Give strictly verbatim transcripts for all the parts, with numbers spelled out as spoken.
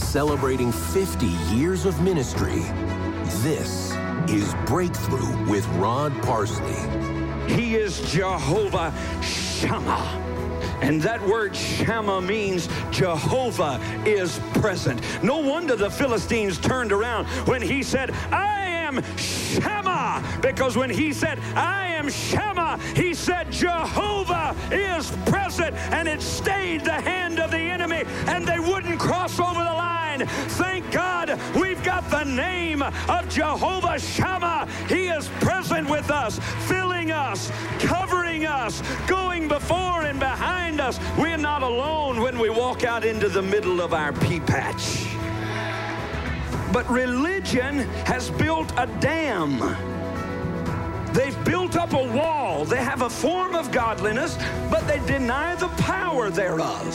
celebrating fifty years of ministry. This is Breakthrough with Rod Parsley. He is Jehovah Shammah. And that word Shammah means Jehovah is present. No wonder the Philistines turned around when he said, I am Shammah. Because when he said, I am Shammah, he said, Jehovah is present. And it stayed the hand of the enemy, and they wouldn't cross over the line. Thank God we've got the name of Jehovah Shammah. He is present with us, filling us, covering us, going before and behind us. We're not alone when we walk out into the middle of our pea patch. But religion has built a dam. They've built up a wall. They have a form of godliness, but they deny the power thereof.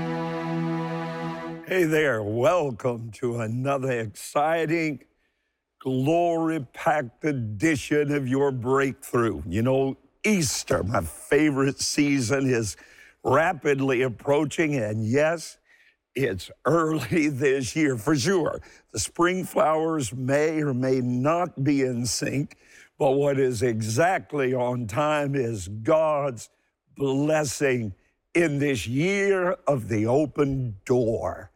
Hey there, welcome to another exciting, glory-packed edition of your Breakthrough. You know, Easter, my favorite season, is rapidly approaching, and yes, it's early this year for sure. The spring flowers may or may not be in sync, but what is exactly on time is God's blessing in this year of the open door.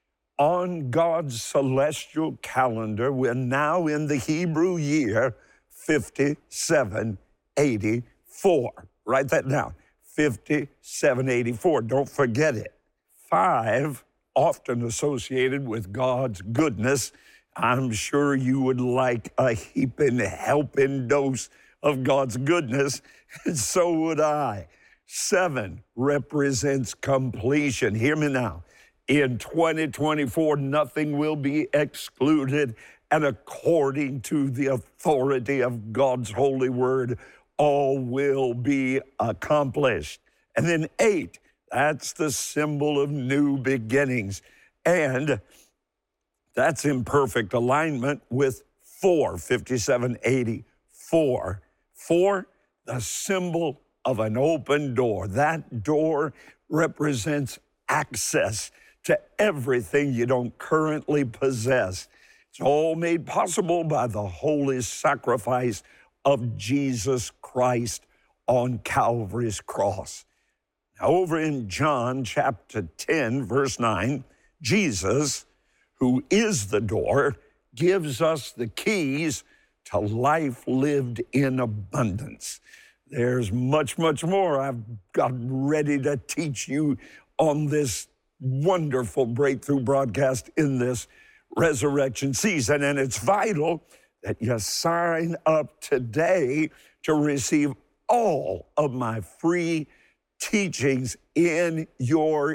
On God's celestial calendar, we're now in the Hebrew year fifty-seven eighty-four. Write that down, fifty-seven eighty-four. Don't forget it. Five, often associated with God's goodness. I'm sure you would like a heaping, helping dose of God's goodness, and so would I. Seven represents completion. Hear me now. In twenty twenty-four, nothing will be excluded, and according to the authority of God's holy word, all will be accomplished. And then eight, that's the symbol of new beginnings. And that's in perfect alignment with four, fifty-seven eighty-four. Four, the symbol of an open door. That door represents access to everything you don't currently possess. It's all made possible by the holy sacrifice of Jesus Christ on Calvary's cross. Now, over in John chapter ten, verse nine, Jesus, who is the door, gives us the keys to life lived in abundance. There's much, much more I've got ready to teach you on this wonderful breakthrough broadcast in this resurrection season. And it's vital that you sign up today to receive all of my free teachings in your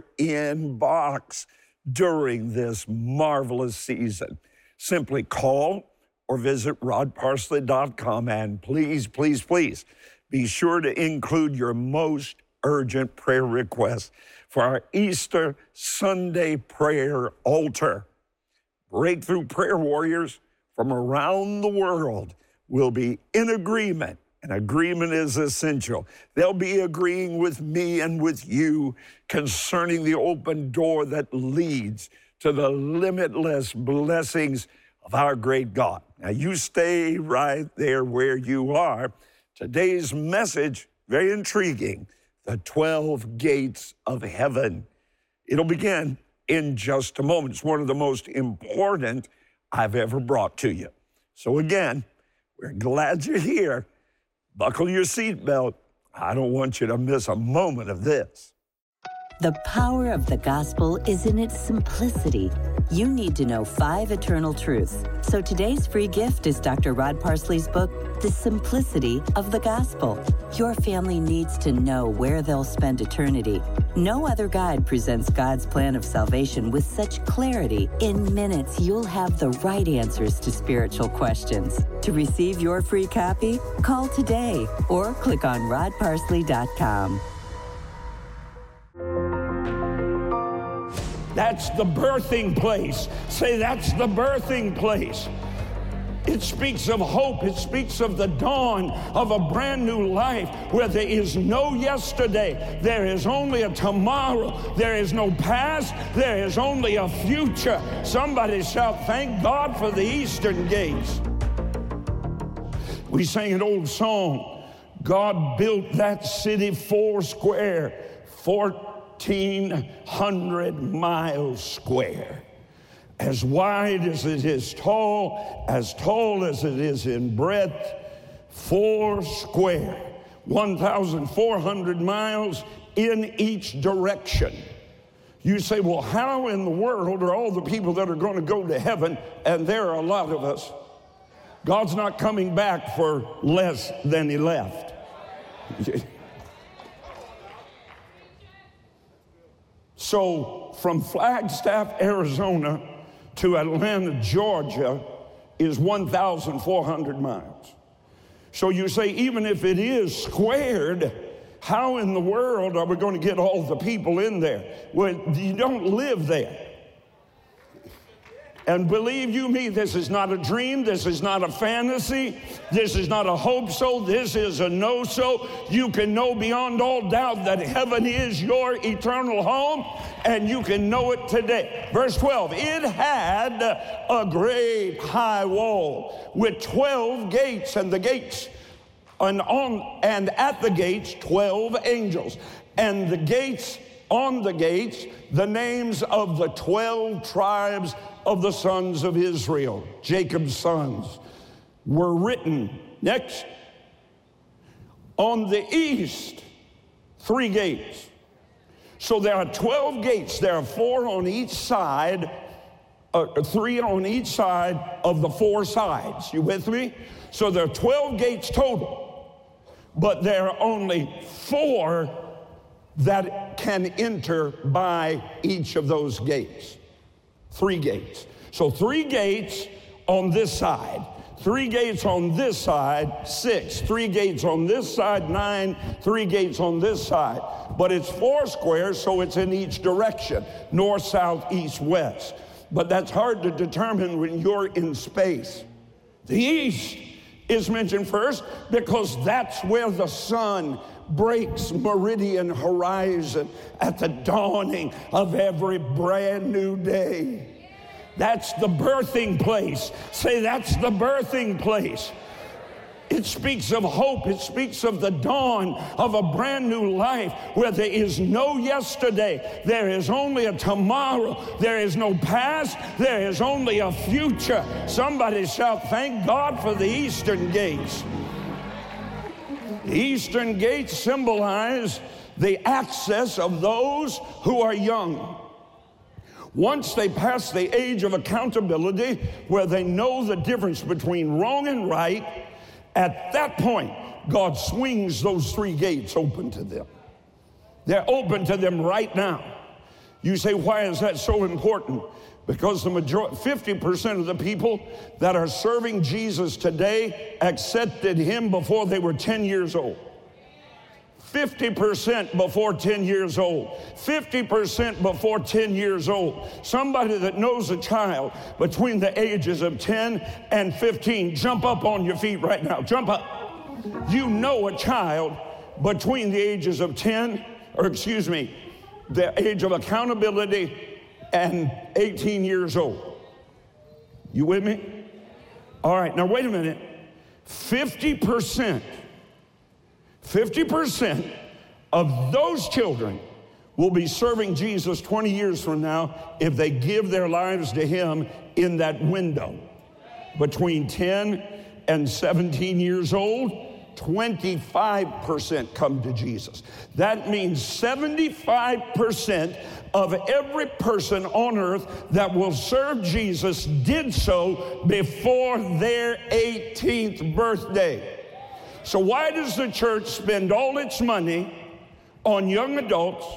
inbox during this marvelous season. Simply call or visit rod parsley dot com, and please, please, please be sure to include your most urgent prayer request for our Easter Sunday prayer altar. Breakthrough prayer warriors from around the world will be in agreement, and agreement is essential. They'll be agreeing with me and with you concerning the open door that leads to the limitless blessings of our great God. Now, you stay right there where you are. Today's message, very intriguing, the twelve gates of heaven. It'll begin in just a moment. It's one of the most important I've ever brought to you. So again, we're glad you're here. Buckle your seatbelt. I don't want you to miss a moment of this. The power of the gospel is in its simplicity. You need to know five eternal truths. So today's free gift is Doctor Rod Parsley's book, The Simplicity of the Gospel. Your family needs to know where they'll spend eternity. No other guide presents God's plan of salvation with such clarity. In minutes, you'll have the right answers to spiritual questions. To receive your free copy, call today or click on rod parsley dot com. That's the birthing place. Say, that's the birthing place. It speaks of hope. It speaks of the dawn of a brand new life where there is no yesterday. There is only a tomorrow. There is no past. There is only a future. Somebody shout, thank God for the eastern gates. We sang an old song. God built that city four square, fourteen hundred miles square. As wide as it is tall, as tall as it is in breadth, four square, one thousand four hundred miles in each direction. You say, well, how in the world are all the people that are going to go to heaven, and there are a lot of us? God's not coming back for less than he left. So from Flagstaff, Arizona, to Atlanta, Georgia is one thousand four hundred miles. So you say, even if it is squared, how in the world are we going to get all the people in there? Well, you don't live there. And believe you me, this is not a dream. This is not a fantasy. This is not a hope so. This is a know so. You can know beyond all doubt that heaven is your eternal home, and you can know it today. Verse twelve, it had a great high wall with twelve gates, and the gates, and on and at the gates, twelve angels. And the gates, on the gates, the names of the twelve tribes of the sons of Israel, Jacob's sons, were written. Next, on the east, three gates. So there are twelve gates. There are four on each side, uh, three on each side of the four sides. You with me? So there are twelve gates total, but there are only four that can enter by each of those gates. Three gates. So three gates on this side, three gates on this side, six. Three gates on this side, nine. Three gates on this side. But it's four squares, so it's in each direction, north, south, east, west. But that's hard to determine when you're in space. The east is mentioned first because that's where the sun breaks meridian horizon at the dawning of every brand new day. That's the birthing place. Say, that's the birthing place. It speaks of hope. It speaks of the dawn of a brand new life where there is no yesterday. There is only a tomorrow. There is no past. There is only a future. Somebody shout, thank God for the eastern gates. The eastern gates symbolize the access of those who are young. Once they pass the age of accountability, where they know the difference between wrong and right, at that point, God swings those three gates open to them. They're open to them right now. You say, why is that so important? Because the majority, fifty percent of the people that are serving Jesus today accepted him before they were ten years old. fifty percent before ten years old. fifty percent before ten years old. Somebody that knows a child between the ages of ten and fifteen, jump up on your feet right now. Jump up. You know a child between the ages of ten, or excuse me, the age of accountability and eighteen years old. You with me? All right, now wait a minute. fifty percent, fifty percent of those children will be serving Jesus twenty years from now if they give their lives to him in that window. Between ten and seventeen years old, twenty-five percent come to Jesus. That means seventy-five percent of every person on earth that will serve Jesus did so before their eighteenth birthday. So why does the church spend all its money on young adults?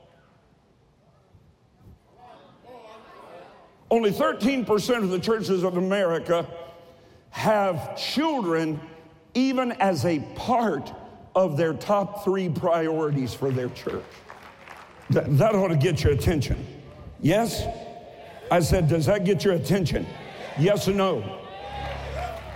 Only thirteen percent of the churches of America have children even as a part of their top three priorities for their church. That, that ought to get your attention. Yes? I said, does that get your attention? Yes or no?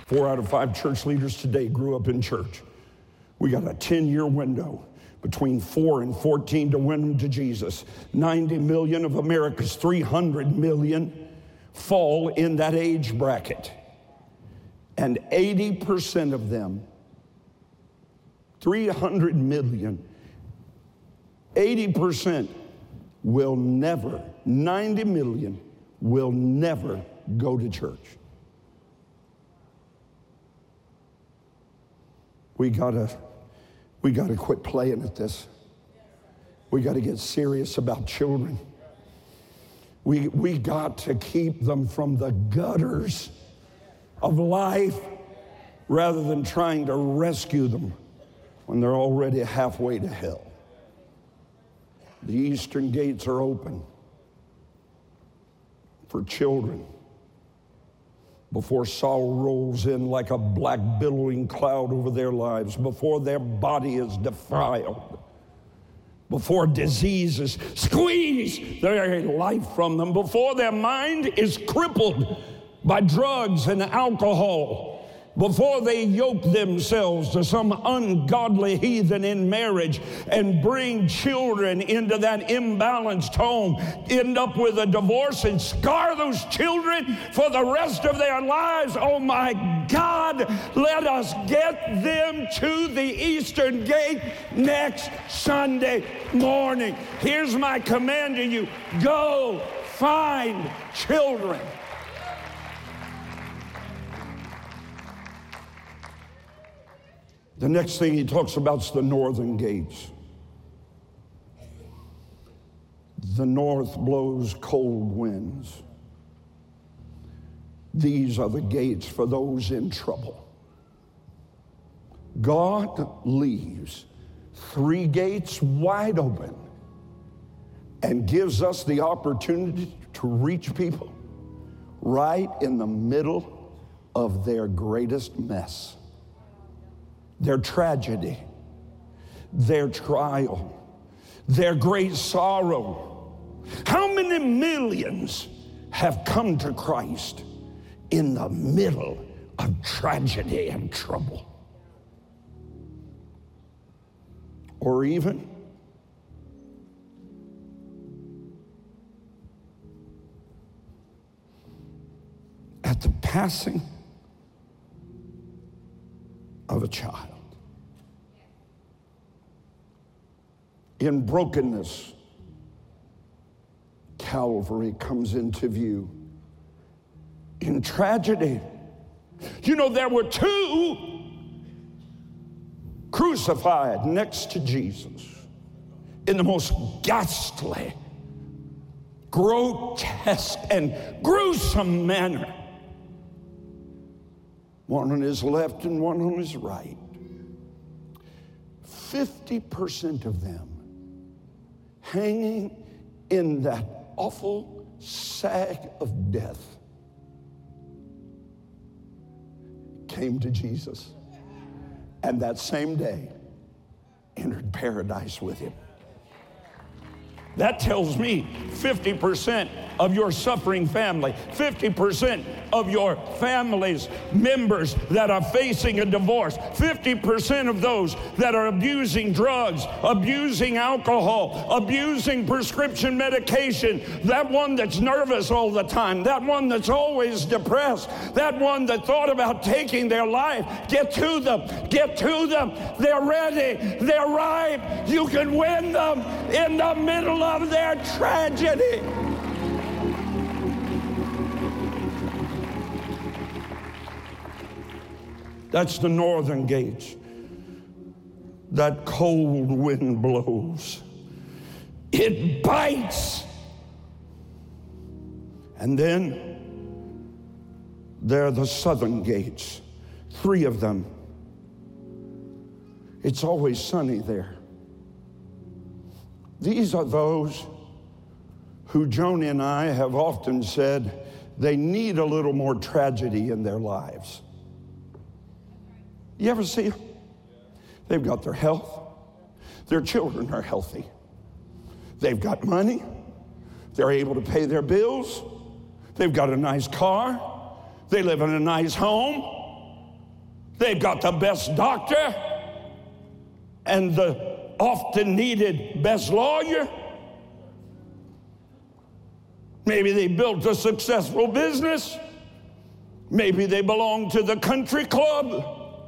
Four out of five church leaders today grew up in church. We got a ten-year window between four and fourteen to win them to Jesus. ninety million of America's three hundred million fall in that age bracket. And eighty percent of them, three hundred million, eighty percent will never, ninety million will never go to church. We gotta, we gotta quit playing at this. We gotta get serious about children. We, we got to keep them from the gutters of life rather than trying to rescue them when they're already halfway to hell. The eastern gates are open for children before sorrow rolls in like a black billowing cloud over their lives, before their body is defiled, before diseases squeeze their life from them, before their mind is crippled by drugs and alcohol, before they yoke themselves to some ungodly heathen in marriage and bring children into that imbalanced home, end up with a divorce and scar those children for the rest of their lives. Oh my God, let us get them to the eastern gate next Sunday morning. Here's my command to you: go find children. The next thing he talks about is the northern gates. The north blows cold winds. These are the gates for those in trouble. God leaves three gates wide open and gives us the opportunity to reach people right in the middle of their greatest mess. Their tragedy, their trial, their great sorrow. How many millions have come to Christ in the middle of tragedy and trouble? Or even at the passing of a child. In brokenness, Calvary comes into view. In tragedy, you know, there were two crucified next to Jesus in the most ghastly, grotesque, and gruesome manner. One on his left and one on his right. fifty percent of them hanging in that awful sack of death came to Jesus, and that same day entered paradise with him. That tells me fifty percent of your suffering family, fifty percent of your family's members that are facing a divorce, fifty percent of those that are abusing drugs, abusing alcohol, abusing prescription medication, that one that's nervous all the time, that one that's always depressed, that one that thought about taking their life. Get to them, get to them. They're ready, they're ripe. You can win them in the middle of their tragedy. That's the northern gates. That cold wind blows. It bites. And then there are the southern gates, three of them. It's always sunny there. These are those who Joni and I have often said they need a little more tragedy in their lives. You ever see them? They've got their health. Their children are healthy. They've got money. They're able to pay their bills. They've got a nice car. They live in a nice home. They've got the best doctor and the often needed best lawyer. Maybe they built a successful business. Maybe they belong to the country club.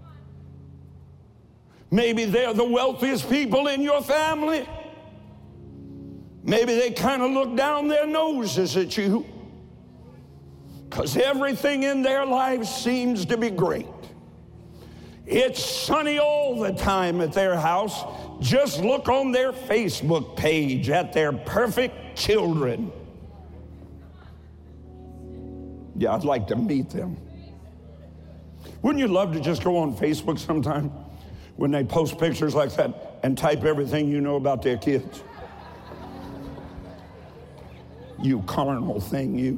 Maybe they're the wealthiest people in your family. Maybe they kind of look down their noses at you because everything in their life seems to be great. It's sunny all the time at their house. Just look on their Facebook page at their perfect children. Yeah, I'd like to meet them. Wouldn't you love to just go on Facebook sometime when they post pictures like that and type everything you know about their kids? You carnal thing, you.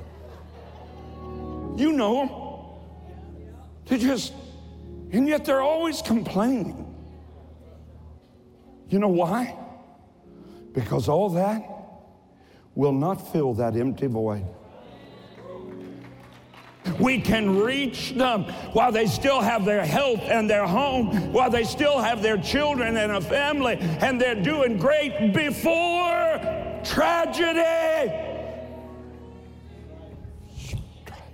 You know them. They just, and yet they're always complaining. You know why? Because all that will not fill that empty void. We can reach them while they still have their health and their home, while they still have their children and a family, and they're doing great before tragedy strikes.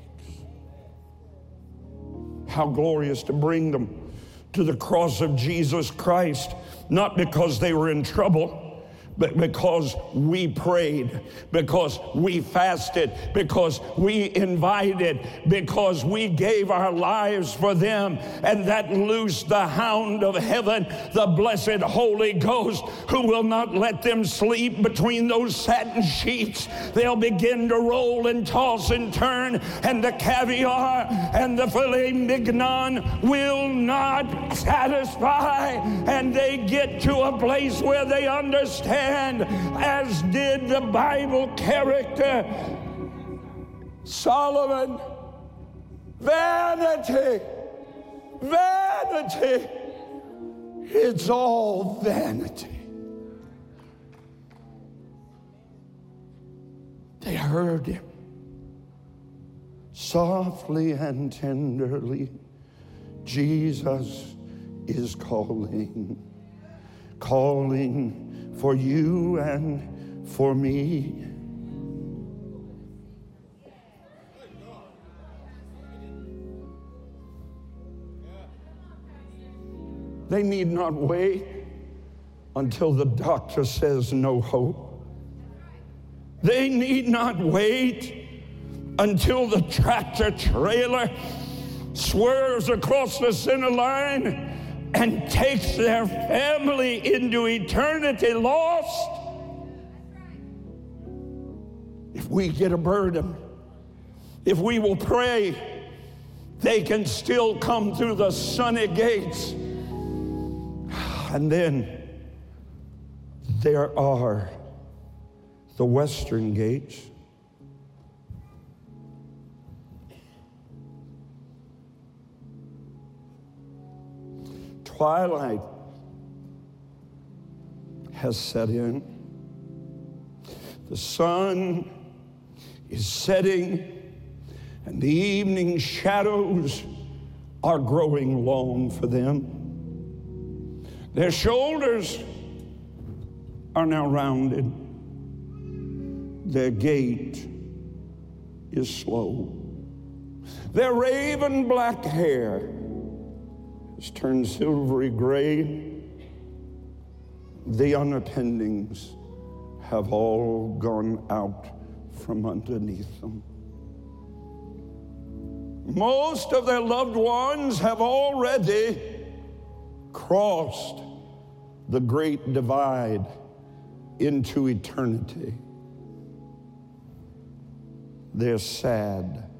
How glorious to bring them to the cross of Jesus Christ, not because they were in trouble, but because we prayed, because we fasted, because we invited, because we gave our lives for them, and that loosed the hound of heaven, the blessed Holy Ghost, who will not let them sleep between those satin sheets. They'll begin to roll and toss and turn, and the caviar and the filet mignon will not satisfy, and they get to a place where they understand, as did the Bible character Solomon, vanity, vanity, it's all vanity. They heard him softly and tenderly. Jesus is calling, calling for you and for me. They need not wait until the doctor says no hope. They need not wait until the tractor trailer swerves across the center line and takes their family into eternity lost. If we get a burden, if we will pray, they can still come through the sunny gates. And then there are the western gates. Twilight has set in. The sun is setting, and the evening shadows are growing long for them. Their shoulders are now rounded. Their gait is slow. Their raven black hair has turned silvery gray. The underpinnings have all gone out from underneath them. Most of their loved ones have already crossed the great divide into eternity. They're sad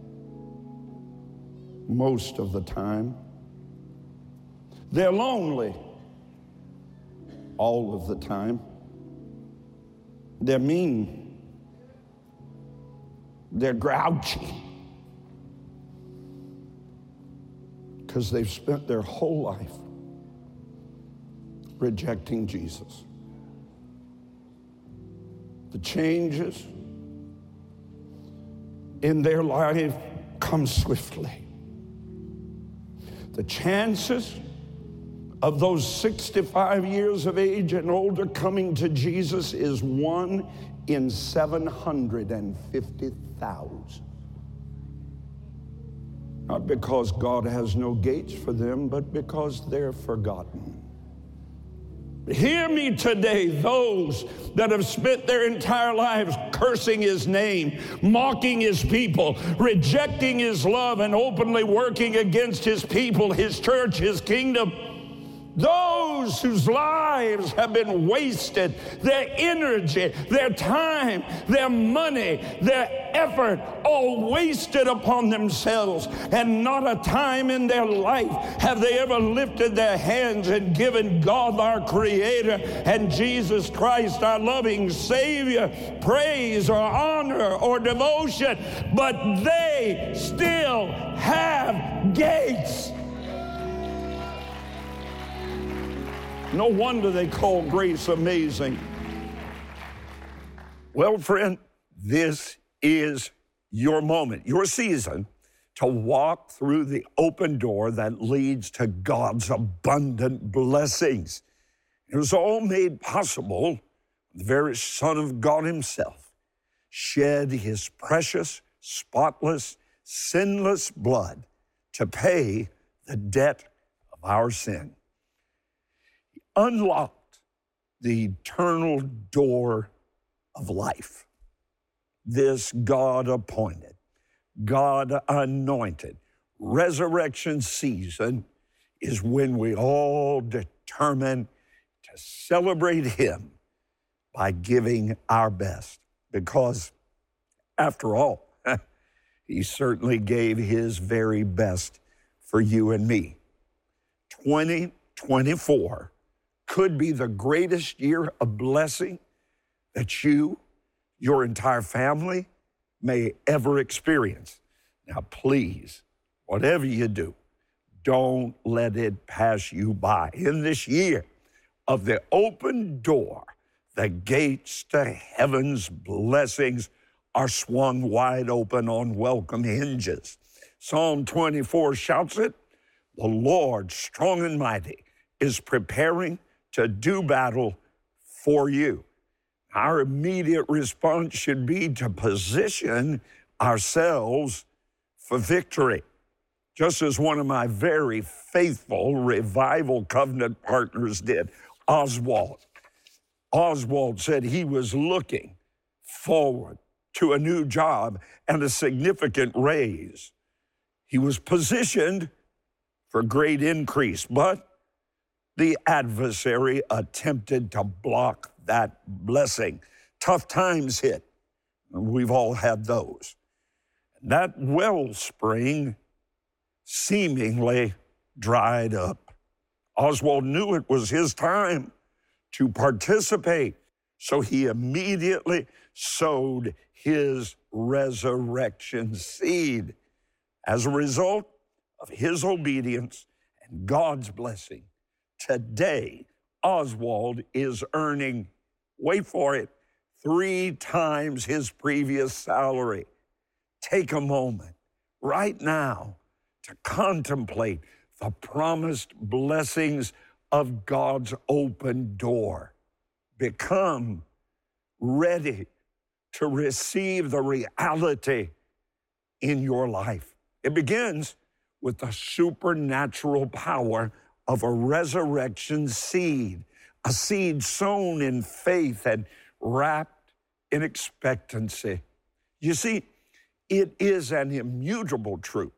most of the time. They're lonely all of the time. They're mean. They're grouchy because they've spent their whole life rejecting Jesus. The changes in their life come swiftly. the chances of those sixty-five years of age and older coming to Jesus is one in seven hundred fifty thousand. Not because God has no gates for them, but because they're forgotten. Hear me today, those that have spent their entire lives cursing his name, mocking his people, rejecting his love, and openly working against his people, his church, his kingdom. Those whose lives have been wasted, their energy, their time, their money, their effort, all wasted upon themselves, and not a time in their life have they ever lifted their hands and given God, our Creator, and Jesus Christ, our loving Savior, praise or honor or devotion, but they still have gates. No wonder they call grace amazing. Well, friend, this is your moment, your season to walk through the open door that leads to God's abundant blessings. It was all made possible. The very Son of God himself shed his precious, spotless, sinless blood to pay the debt of our sin. Unlocked the eternal door of life. This God-appointed, God-anointed resurrection season is when we all determine to celebrate him by giving our best. Because, after all, he certainly gave his very best for you and me. twenty twenty-four could be the greatest year of blessing that you, your entire family, may ever experience. Now, please, whatever you do, don't let it pass you by. In this year of the open door, the gates to heaven's blessings are swung wide open on welcome hinges. Psalm twenty-four shouts it, "The Lord, strong and mighty, is preparing to do battle for you." Our immediate response should be to position ourselves for victory. Just as one of my very faithful Revival Covenant partners did, Oswald. Oswald said he was looking forward to a new job and a significant raise. He was positioned for great increase, but the adversary attempted to block that blessing. Tough times hit. We've all had those. That wellspring seemingly dried up. Oswald knew it was his time to participate, so he immediately sowed his resurrection seed. As a result of his obedience and God's blessing, today, Oswald is earning, wait for it, three times his previous salary. Take a moment right now to contemplate the promised blessings of God's open door. Become ready to receive the reality in your life. It begins with the supernatural power of a resurrection seed, a seed sown in faith and wrapped in expectancy. You see, it is an immutable truth.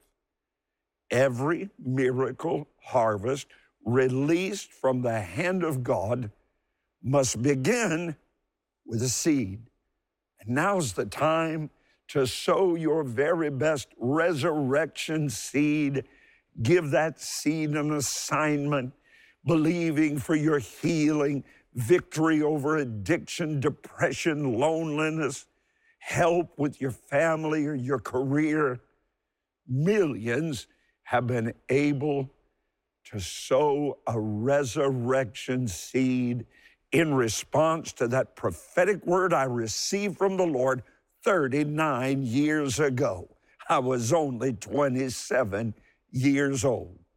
Every miracle harvest released from the hand of God must begin with a seed. And now's the time to sow your very best resurrection seed. Give that seed an assignment, believing for your healing, victory over addiction, depression, loneliness, help with your family or your career. Millions have been able to sow a resurrection seed in response to that prophetic word I received from the Lord thirty-nine years ago. I was only twenty-seven years old.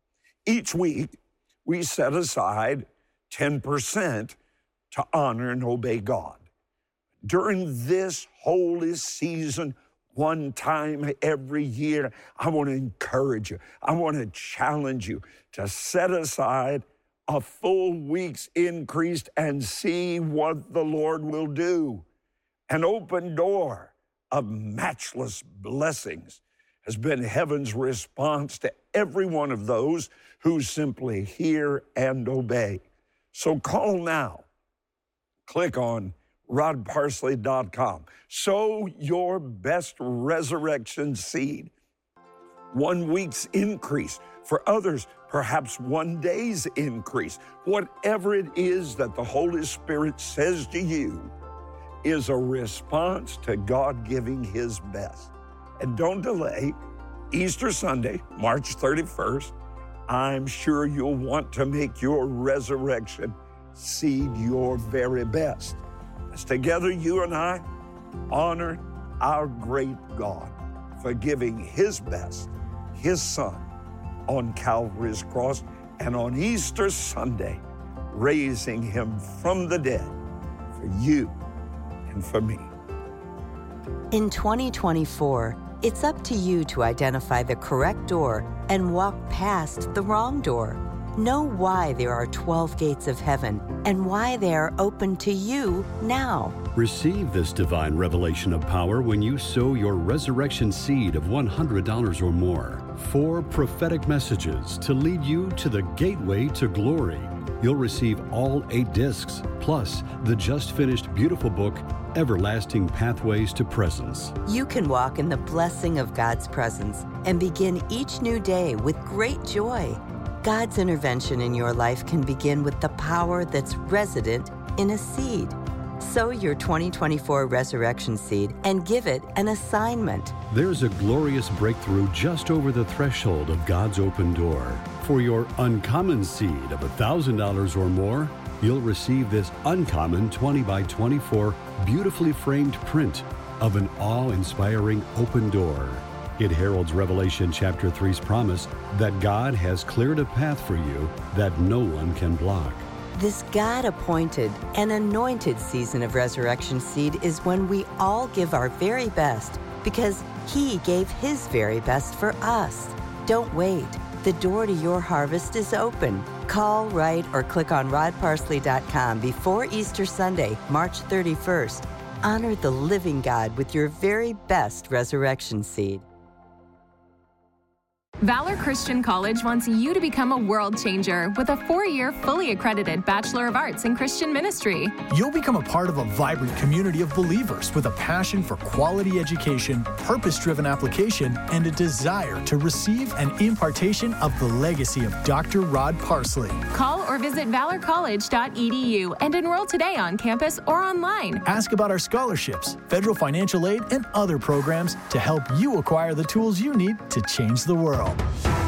Each week, we set aside ten percent to honor and obey God. During this holy season, one time every year, I want to encourage you. I want to challenge you to set aside a full week's increase and see what the Lord will do. An open door of matchless blessings has been heaven's response to every one of those who simply hear and obey. So call now. Click on rod parsley dot com. Sow your best resurrection seed. One week's increase. For others, perhaps one day's increase. Whatever it is that the Holy Spirit says to you is a response to God giving his best. And don't delay. Easter Sunday, March thirty-first, I'm sure you'll want to make your resurrection seed your very best. As together you and I honor our great God for giving his best, his Son, on Calvary's cross, and on Easter Sunday, raising him from the dead for you and for me. In twenty twenty-four, it's up to you to identify the correct door and walk past the wrong door. Know why there are twelve gates of heaven and why they are open to you now. Receive this divine revelation of power when you sow your resurrection seed of one hundred dollars or more. Four prophetic messages to lead you to the gateway to glory. You'll receive all eight discs, plus the just finished beautiful book, Everlasting Pathways to Presence. You can walk in the blessing of God's presence and begin each new day with great joy. God's intervention in your life can begin with the power that's resident in a seed. Sow your twenty twenty-four resurrection seed and give it an assignment. There's a glorious breakthrough just over the threshold of God's open door. For your uncommon seed of one thousand dollars or more, you'll receive this uncommon twenty by twenty-four beautifully framed print of an awe-inspiring open door. It heralds Revelation chapter three's promise that God has cleared a path for you that no one can block. This God-appointed and anointed season of resurrection seed is when we all give our very best because he gave his very best for us. Don't wait. The door to your harvest is open. Call, write, or click on rod parsley dot com before Easter Sunday, March thirty-first. Honor the living God with your very best resurrection seed. Valor Christian College wants you to become a world changer with a four-year, fully accredited Bachelor of Arts in Christian Ministry. You'll become a part of a vibrant community of believers with a passion for quality education, purpose-driven application, and a desire to receive an impartation of the legacy of Doctor Rod Parsley. Call or visit valor college dot e d u and enroll today on campus or online. Ask about our scholarships, federal financial aid, and other programs to help you acquire the tools you need to change the world.